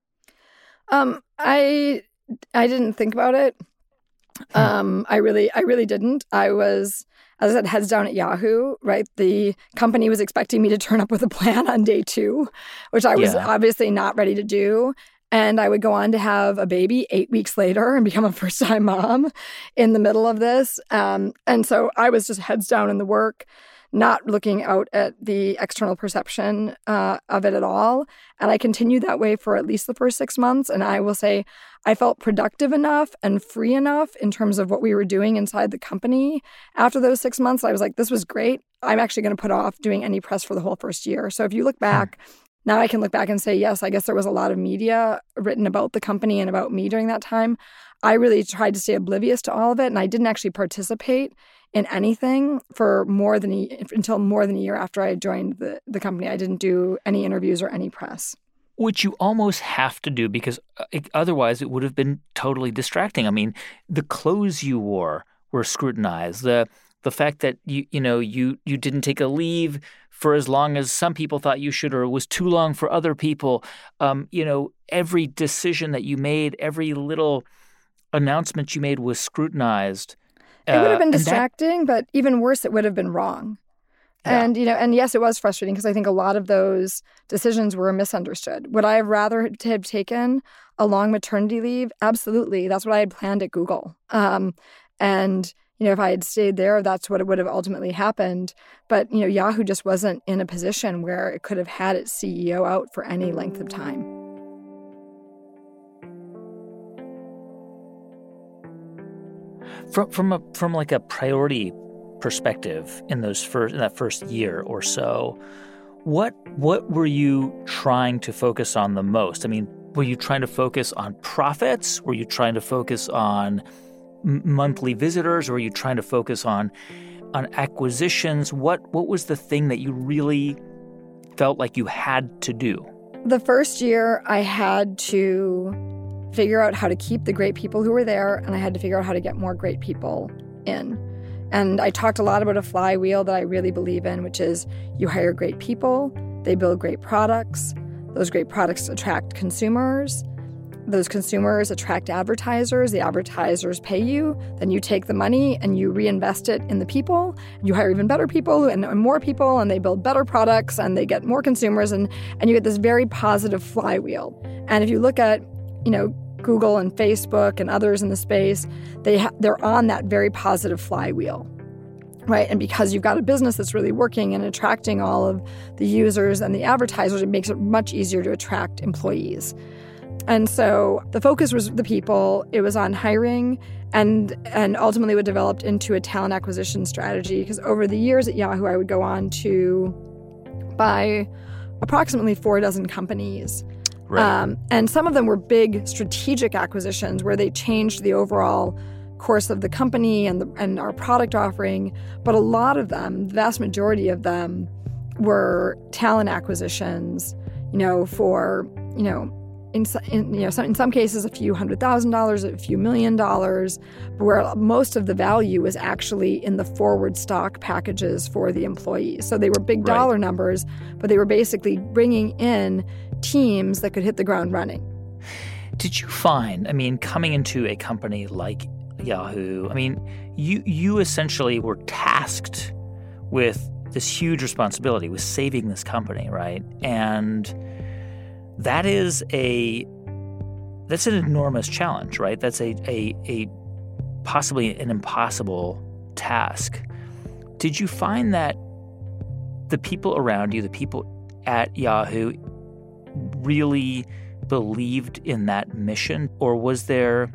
I didn't think about it. I really didn't. I was, as I said, heads down at Yahoo, right? The company was expecting me to turn up with a plan on day 2, which I was obviously not ready to do. And I would go on to have a baby 8 weeks later and become a first-time mom in the middle of this. And so I was just heads down in the work, not looking out at the external perception of it at all. And I continued that way for at least the first 6 months. And I will say I felt productive enough and free enough in terms of what we were doing inside the company. After those 6 months, I was like, this was great. I'm actually going to put off doing any press for the whole first year. So if you look back, now I can look back and say, yes, I guess there was a lot of media written about the company and about me during that time. I really tried to stay oblivious to all of it, and I didn't actually participate in anything for until more than a year after I joined the company. I didn't do any interviews or any press. Which you almost have to do because otherwise it would have been totally distracting. I mean, the clothes you wore were scrutinized. The fact that you didn't take a leave for as long as some people thought you should, or it was too long for other people. Every decision that you made, every little announcement you made was scrutinized. It would have been distracting, but even worse, it would have been wrong. Yeah. And yes, it was frustrating because I think a lot of those decisions were misunderstood. Would I have rather have taken a long maternity leave? Absolutely. That's what I had planned at Google. If I had stayed there, that's what would have ultimately happened. But, Yahoo just wasn't in a position where it could have had its CEO out for any length of time. From like a priority perspective in that first year or so, what were you trying to focus on the most? I mean, were you trying to focus on profits? Were you trying to focus on monthly visitors? Or were you trying to focus on acquisitions? What was the thing that you really felt like you had to do? The first year, I had to figure out how to keep the great people who were there, and I had to figure out how to get more great people in. And I talked a lot about a flywheel that I really believe in, which is you hire great people, they build great products, those great products attract consumers, those consumers attract advertisers, the advertisers pay you, then you take the money and you reinvest it in the people, you hire even better people and more people, and they build better products and they get more consumers, and you get this very positive flywheel. And if you look at, Google and Facebook and others in the space, they're on that very positive flywheel, right? And because you've got a business that's really working and attracting all of the users and the advertisers, it makes it much easier to attract employees. And so the focus was the people. It was on hiring, and ultimately what developed into a talent acquisition strategy. Because over the years at Yahoo, I would go on to buy approximately 4 companies. Right. And some of them were big strategic acquisitions where they changed the overall course of the company and our product offering. But a lot of them, the vast majority of them, were talent acquisitions, for, in some cases a few $100,000, a few $1 million, where most of the value was actually in the forward stock packages for the employees. So they were big dollar numbers, but they were basically bringing in teams that could hit the ground running. Did you find, coming into a company like Yahoo, you essentially were tasked with this huge responsibility, with saving this company, right? And that's an enormous challenge, right? That's a possibly an impossible task. Did you find that the people around you, the people at Yahoo, really believed in that mission? Or was there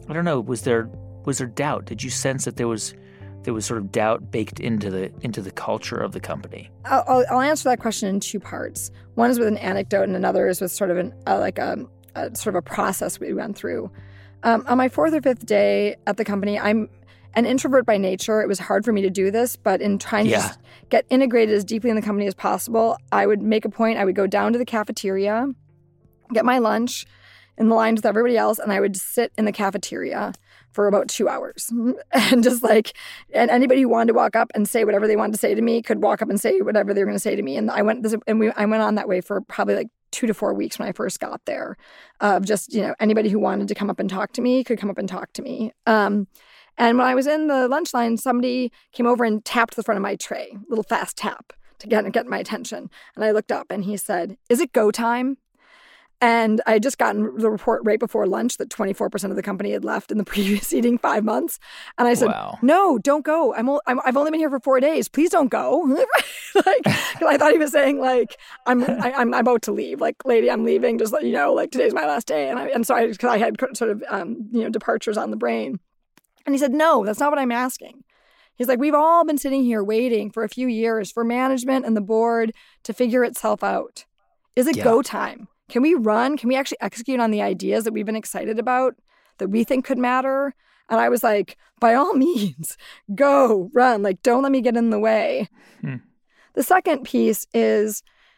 doubt? Did you sense that there was sort of doubt baked into the culture of the company? I'll answer that question in two parts. One is with an anecdote, and another is with sort of a process we went through. On my 4th or 5th day at the company, I'm an introvert by nature. It was hard for me to do this, but in trying to just get integrated as deeply in the company as possible, I would make a point. I would go down to the cafeteria, get my lunch in the lines with everybody else, and I would sit in the cafeteria for about 2 hours. And and anybody who wanted to walk up and say whatever they wanted to say to me could walk up and say whatever they were going to say to me. And I went on that way for probably 2 to 4 weeks when I first got there. Anybody who wanted to come up and talk to me could come up and talk to me. And when I was in the lunch line, somebody came over and tapped the front of my tray, a little fast tap to get my attention. And I looked up and he said, "Is it go time?" And I had just gotten the report right before lunch that 24% of the company had left in the preceding 5 months. And I said, "Wow. No, don't go. I've only been here for 4 days. Please don't go." Because I thought he was saying I'm about to leave. Lady, I'm leaving. Just let you know, today's my last day. Because I had sort of departures on the brain. And he said, "No, that's not what I'm asking." He's like, "We've all been sitting here waiting for a few years for management and the board to figure itself out. Is it go time? Can we run? Can we actually execute on the ideas that we've been excited about that we think could matter. And I was like, by all means, go, run. Like, don't let me get in the way. The second piece is,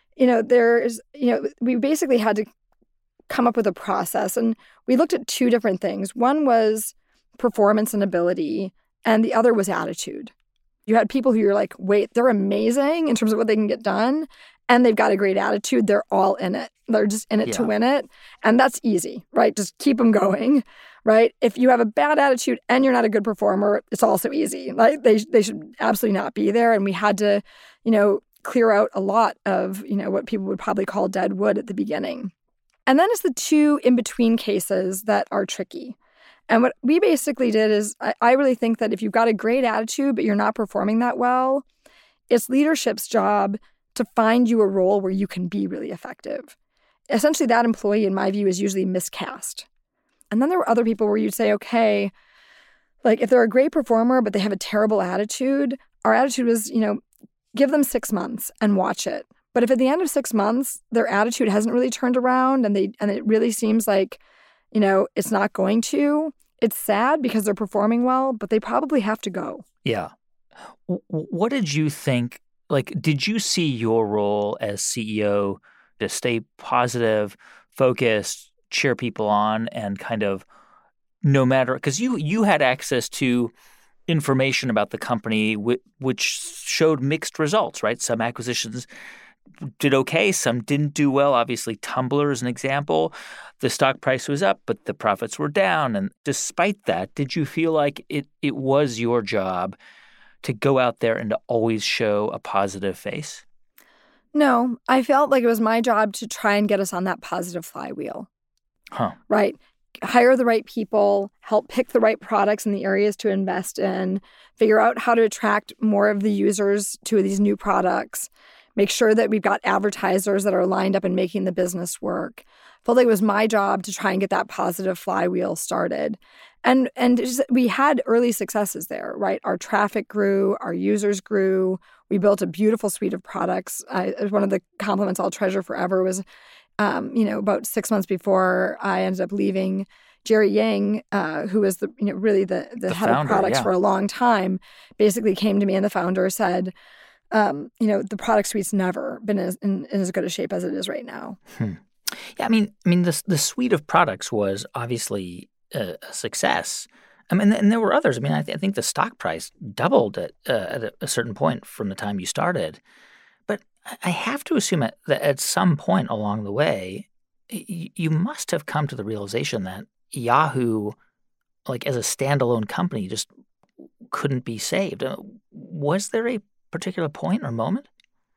we basically had to come up with a process. And we looked at two different things. One was performance and ability, and the other was attitude. You had people who you're like, wait, they're amazing in terms of what they can get done, and they've got a great attitude. They're all in it. They're just in it to win it. And that's easy, right? Just keep them going, right? If you have a bad attitude and you're not a good performer, it's also easy. Like they should absolutely not be there. And we had to, clear out a lot of, what people would probably call dead wood at the beginning. And then it's the two in-between cases that are tricky. And what we basically did is I really think that if you've got a great attitude, but you're not performing that well, it's leadership's job to find you a role where you can be really effective. Essentially, that employee, in my view, is usually miscast. And then there were other people where you'd say, okay, like if they're a great performer, but they have a terrible attitude, our attitude was, give them 6 months and watch it. But if at the end of 6 months, their attitude hasn't really turned around and it really seems like, it's not going to, it's sad because they're performing well, but they probably have to go. Yeah. What did you think? Like, did you see your role as CEO to stay positive, focused, cheer people on, and kind of no matter – because you had access to information about the company which showed mixed results, right? Some acquisitions did okay, some didn't do well. Obviously, Tumblr is an example. The stock price was up, but the profits were down. And despite that, did you feel like it was your job to go out there and to always show a positive face? No, I felt like it was my job to try and get us on that positive flywheel. Right? Hire the right people, help pick the right products in the areas to invest in, figure out how to attract more of the users to these new products, make sure that we've got advertisers that are lined up and making the business work. I felt like it was my job to try and get that positive flywheel started. And we had early successes there, right? Our traffic grew, our users grew. We built a beautiful suite of products. One of the compliments I'll treasure forever was, about 6 months before I ended up leaving, Jerry Yang, who was really the head founder, of products for a long time, basically came to me, and the founder said, the product suite's never been in as good a shape as it is right now. Yeah, I mean, the suite of products was obviously a success. I mean, and there were others. I mean, I think the stock price doubled at a certain point from the time you started. But I have to assume that at some point along the way, you must have come to the realization that Yahoo, like as a standalone company, just couldn't be saved. Was there a particular point or moment?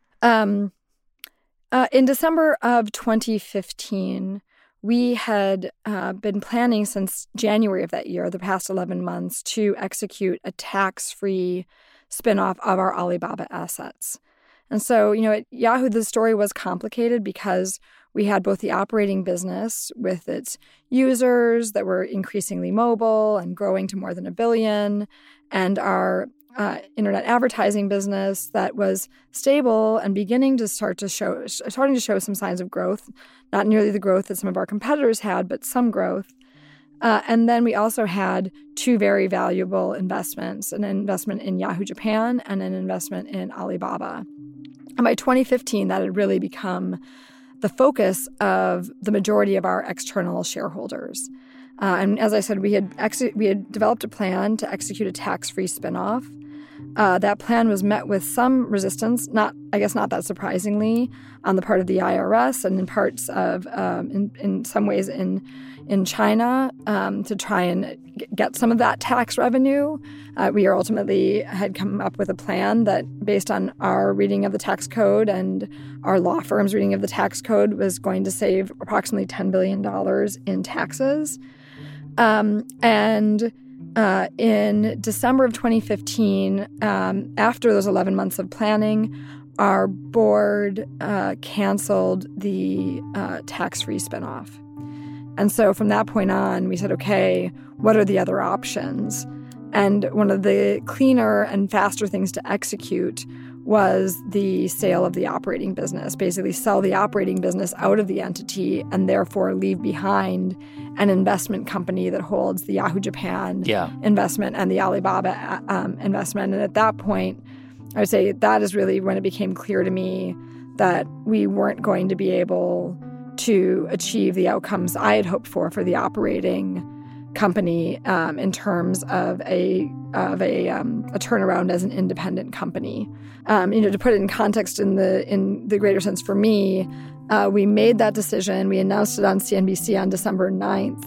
In December of 2015, we had been planning since January of that year, the past 11 months, to execute a tax-free spinoff of our Alibaba assets. And so, at Yahoo, the story was complicated because we had both the operating business with its users that were increasingly mobile and growing to more than 1 billion, and our internet advertising business that was stable and beginning to starting to show some signs of growth, not nearly the growth that some of our competitors had, but some growth. And then we also had two very valuable investments, an investment in Yahoo Japan and an investment in Alibaba. And by 2015, that had really become the focus of the majority of our external shareholders. And as I said, we had developed a plan to execute a tax-free spinoff. That plan was met with some resistance, not that surprisingly, on the part of the IRS and in parts of, in some ways in China, to try and get some of that tax revenue. We ultimately had come up with a plan that, based on our reading of the tax code and our law firm's reading of the tax code, was going to save approximately $10 billion in taxes. In December of 2015, after those 11 months of planning, our board canceled the tax-free spinoff. And so from that point on, we said, okay, what are the other options? And one of the cleaner and faster things to execute was the sale of the operating business, basically sell the operating business out of the entity and therefore leave behind an investment company that holds the Yahoo Japan investment and the Alibaba investment. And at that point, I would say that is really when it became clear to me that we weren't going to be able to achieve the outcomes I had hoped for the operating company in terms of a turnaround as an independent company. To put it in context in the greater sense for me, we made that decision. We announced it on CNBC on December 9th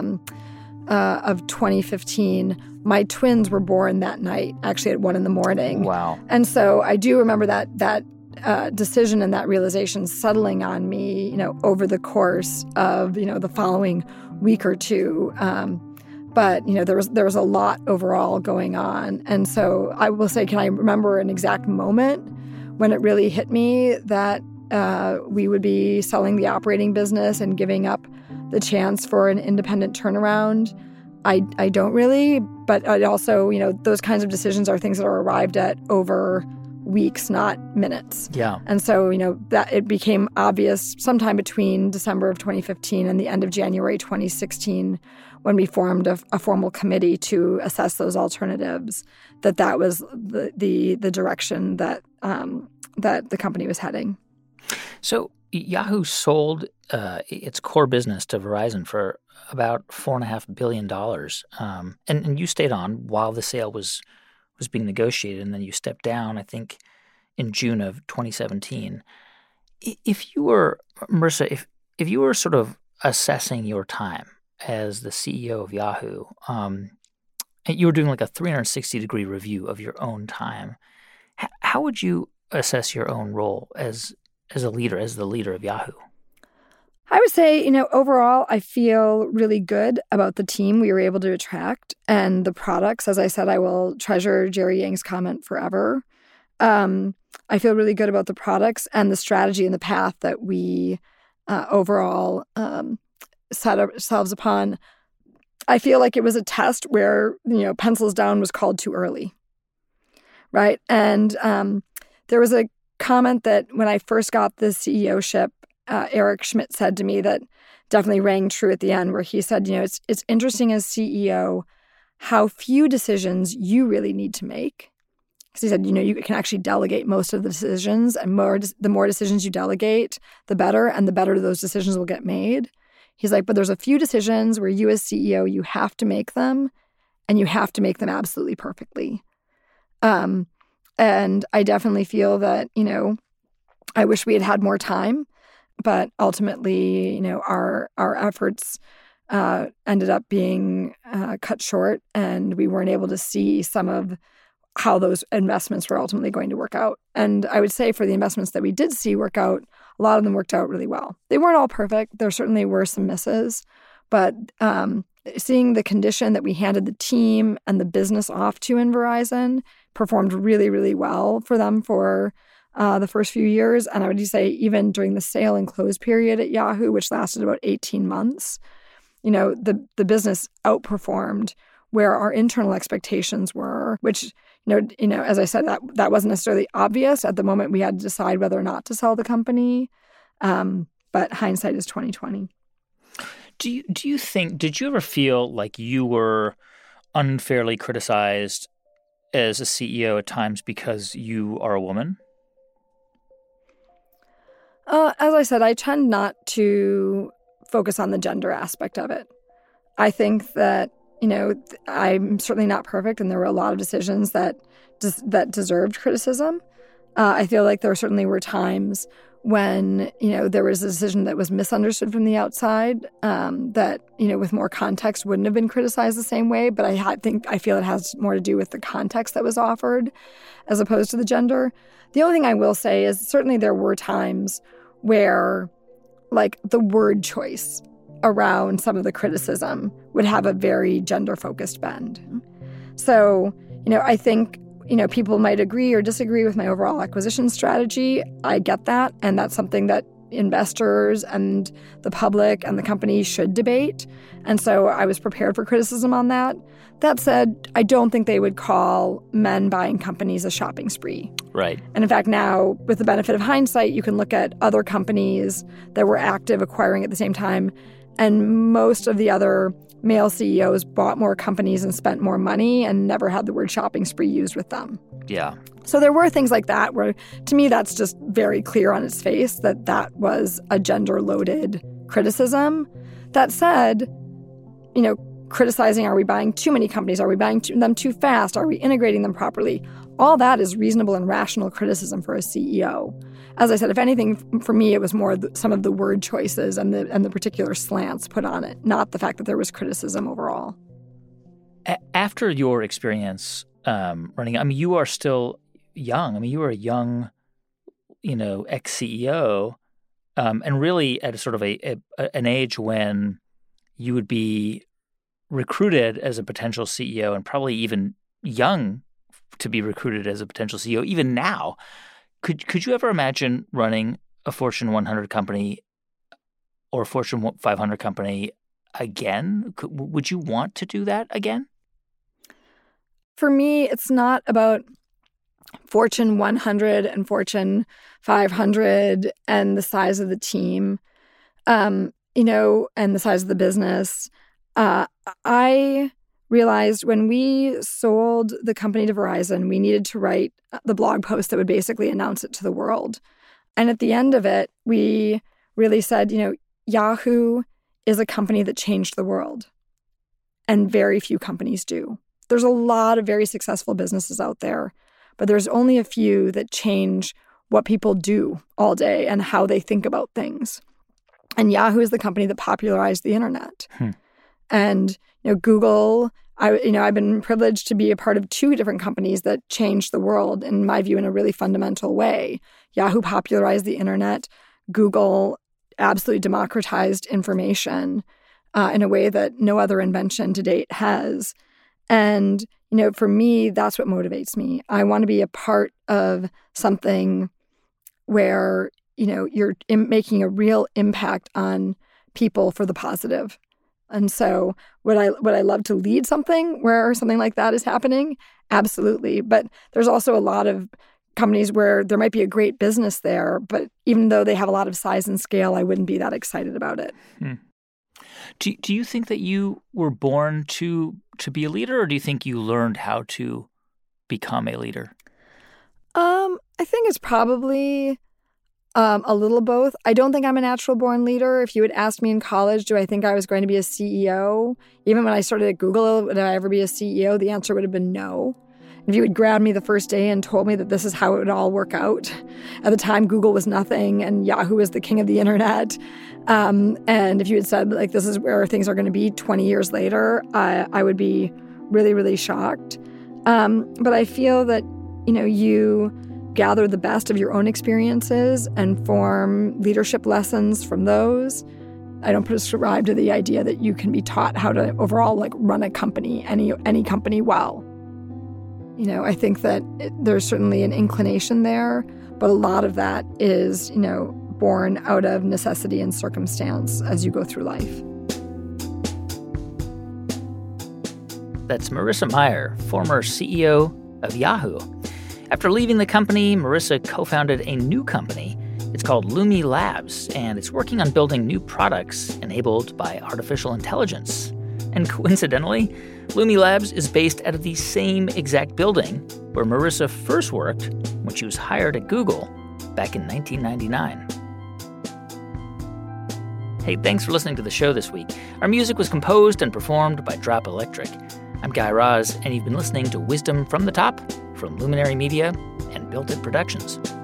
of 2015. My twins were born that night, actually at 1 a.m. Wow. And so I do remember that decision and that realization settling on me, over the course of, the following week or two. But there was a lot overall going on. And so I will say, can I remember an exact moment when it really hit me that we would be selling the operating business and giving up the chance for an independent turnaround? I don't really, but I also, those kinds of decisions are things that are arrived at over weeks, not minutes. Yeah. And so, that it became obvious sometime between December of 2015 and the end of January 2016 when we formed a formal committee to assess those alternatives, that was the direction that the company was heading. So Yahoo sold its core business to Verizon for about $4.5 billion. And you stayed on while the sale was being negotiated, and then you stepped down, I think, in June of 2017. If you were, Marissa, if you were sort of assessing your time as the CEO of Yahoo, and you were doing like a 360-degree review of your own time, how would you assess your own role as a leader, as the leader of Yahoo? I would say, overall, I feel really good about the team we were able to attract and the products. As I said, I will treasure Jerry Yang's comment forever. I feel really good about the products and the strategy and the path that we overall set ourselves upon. I feel like it was a test where, pencils down was called too early, right? And there was a comment that when I first got the CEO-ship, Eric Schmidt said to me that definitely rang true at the end, where he said, it's interesting as CEO how few decisions you really need to make. Because he said, you can actually delegate most of the decisions, and the more decisions you delegate, the better, and the better those decisions will get made. He's like, but there's a few decisions where you as CEO, you have to make them, and you have to make them absolutely perfectly. And I definitely feel that, I wish we had more time. But ultimately, our efforts ended up being cut short, and we weren't able to see some of how those investments were ultimately going to work out. And I would say for the investments that we did see work out, a lot of them worked out really well. They weren't all perfect. There certainly were some misses. But seeing the condition that we handed the team and the business off to in Verizon performed really, really well for them for the first few years. And I would say even during the sale and close period at Yahoo, which lasted about 18 months, the business outperformed where our internal expectations were, which, as I said, that wasn't necessarily obvious. At the moment, we had to decide whether or not to sell the company. But hindsight is 20/20. Do you think, did you ever feel like you were unfairly criticized as a CEO at times because you are a woman? As I said, I tend not to focus on the gender aspect of it. I think that, I'm certainly not perfect, and there were a lot of decisions that deserved criticism. I feel like there certainly were times when, there was a decision that was misunderstood from the outside that, with more context wouldn't have been criticized the same way. But I feel it has more to do with the context that was offered as opposed to the gender. The only thing I will say is certainly there were times where, like, the word choice around some of the criticism would have a very gender-focused bend. So, I think, people might agree or disagree with my overall acquisition strategy. I get that, and that's something that investors and the public and the company should debate. And so I was prepared for criticism on that. That said, I don't think they would call men buying companies a shopping spree. Right. And in fact, now, with the benefit of hindsight, you can look at other companies that were active acquiring at the same time. And most of the other male CEOs bought more companies and spent more money and never had the word shopping spree used with them. Yeah. So there were things like that where, to me, that's just very clear on its face that that was a gender-loaded criticism. That said, criticizing, are we buying too many companies? Are we buying them too fast? Are we integrating them properly? All that is reasonable and rational criticism for a CEO. As I said, if anything, for me, it was more some of the word choices and the particular slants put on it, not the fact that there was criticism overall. After your experience running, you are still young. You were a young, ex-CEO, and really at a sort of an age when you would be recruited as a potential CEO, and probably even young to be recruited as a potential CEO, even now. Could you ever imagine running a Fortune 100 company or a Fortune 500 company again? Would you want to do that again? For me, it's not about Fortune 100 and Fortune 500 and the size of the team, and the size of the business. I realized when we sold the company to Verizon, we needed to write the blog post that would basically announce it to the world. And at the end of it, we really said, Yahoo is a company that changed the world. And very few companies do. There's a lot of very successful businesses out there, but there's only a few that change what people do all day and how they think about things. And Yahoo is the company that popularized the internet. And Google, I've been privileged to be a part of two different companies that changed the world, in my view, in a really fundamental way. Yahoo popularized the internet. Google absolutely democratized information in a way that no other invention to date has. And, for me, that's what motivates me. I want to be a part of something where, you're making a real impact on people for the positive. And so would I love to lead something where something like that is happening? Absolutely. But there's also a lot of companies where there might be a great business there, but even though they have a lot of size and scale, I wouldn't be that excited about it. Do you think that you were born to be a leader, or do you think you learned how to become a leader? I think it's probably a little both. I don't think I'm a natural-born leader. If you had asked me in college, do I think I was going to be a CEO? Even when I started at Google, would I ever be a CEO? The answer would have been no. If you had grabbed me the first day and told me that this is how it would all work out, at the time Google was nothing and Yahoo was the king of the internet, and if you had said, this is where things are going to be 20 years later, I would be really, really shocked. But I feel that, you gather the best of your own experiences and form leadership lessons from those. I don't prescribe to the idea that you can be taught how to overall run a company, any company well. I think that there's certainly an inclination there, but a lot of that is, born out of necessity and circumstance as you go through life. That's Marissa Mayer, former CEO of Yahoo. After leaving the company, Marissa co-founded a new company. It's called Lumi Labs, and it's working on building new products enabled by artificial intelligence. And coincidentally, Lumi Labs is based out of the same exact building where Marissa first worked when she was hired at Google back in 1999. Hey, thanks for listening to the show this week. Our music was composed and performed by Drop Electric. I'm Guy Raz, and you've been listening to Wisdom from the Top from Luminary Media and Built It Productions.